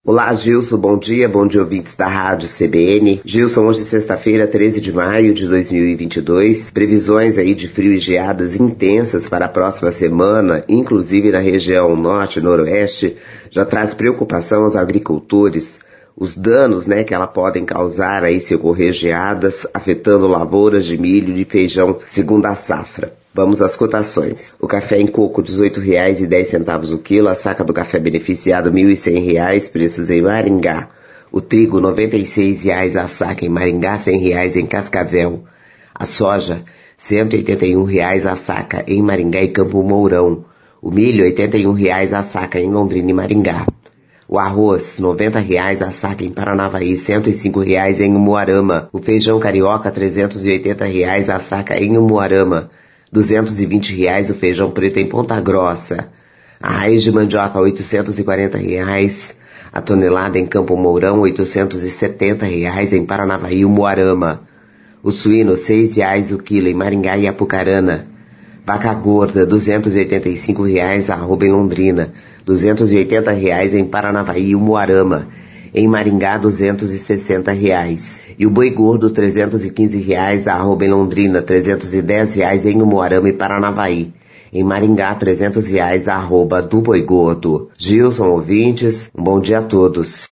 Olá, Gilson, bom dia ouvintes da Rádio CBN. Gilson, hoje sexta-feira, 13 de maio de 2022, previsões aí de frio e geadas intensas para a próxima semana, inclusive na região norte e noroeste, já traz preocupação aos agricultores. Os danos, que ela podem causar aí se ocorrer geadas, afetando lavouras de milho e de feijão segundo a safra. Vamos às cotações. O café em coco, R$ 18,10 o quilo. A saca do café beneficiado, R$ 1.100, preços em Maringá. O trigo, R$ 96 a saca em Maringá, R$ 100 em Cascavel. A soja, R$ 181 a saca em Maringá e Campo Mourão. O milho, R$ 81 a saca em Londrina e Maringá. O arroz, R$ 90 a saca em Paranavaí, R$ 105 em Umuarama. O feijão carioca, R$ 380 a saca em Umuarama. R$ 220 o feijão preto em Ponta Grossa. A raiz de mandioca, R$ 840. A tonelada em Campo Mourão, R$ 870 em Paranavaí e Umuarama. O suíno, R$ 6 o quilo em Maringá e Apucarana. Vaca gorda, R$ 285 a arroba em Londrina. R$ 280 em Paranavaí e Umuarama. Em Maringá, R$ 260. E o boi gordo, R$ 315 a arroba em Londrina, R$ 310 em Umuarama e Paranavaí. Em Maringá, R$ 300 a arroba do boi gordo. Gilson, ouvintes, um bom dia a todos.